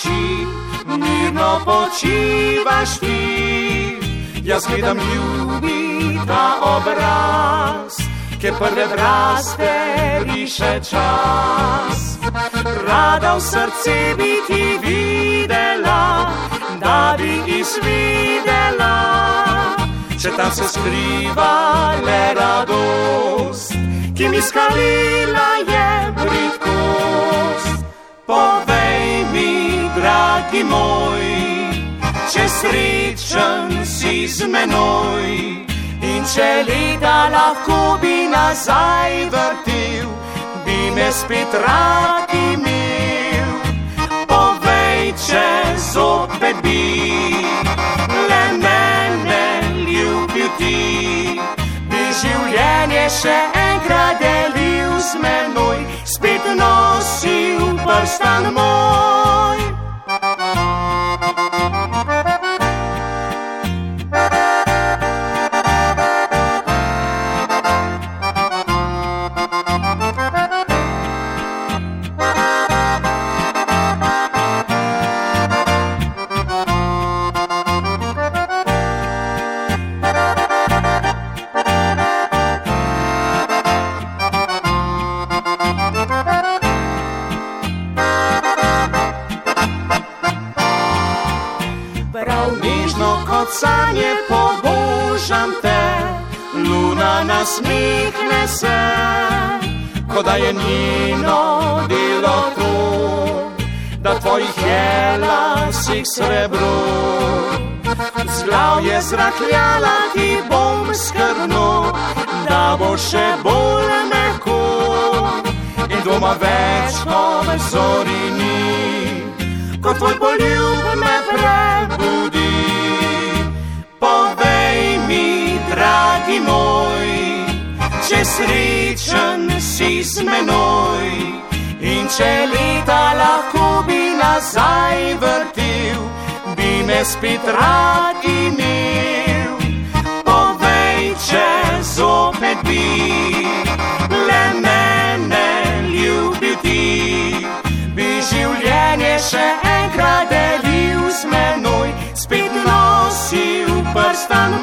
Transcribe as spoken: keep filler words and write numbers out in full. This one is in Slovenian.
oči, mirno počivaš ti. Jaz gledam ljubi ta obraz, ki prve vraste riše čas. Rada v srce bi ti videla, da bi izvidela, če tam se skriva le radost, ki mi skalila je bridkost. Povej mi, dragi moj, če srečen si z menoj, in če leta lahko bi nazaj vrtil, bi me spet rad imel. Povej, če zopet bi le mene ljubil ti, bi življenje še enkrat delil z menoj, spet nosil prstan moj. Prav nežno kot sanje pobožam te, luna nasmehne se, ko da je njeno delo to, da tvojih je lasih srebro. Z glav je zrakljala ti bom skrbno, da bo še bolj mehko, in doma več ob zori ni, ko tvoj poljub me prebudi. Povej mi, dragi moj, če srečen si z menoj, in če leta lahko bi nazaj vrtil, bi me spet rad imel. Povej, če zopet bi le mene ljubil ti, bi življenje še enkrat delil z menoj, spet nosil prstan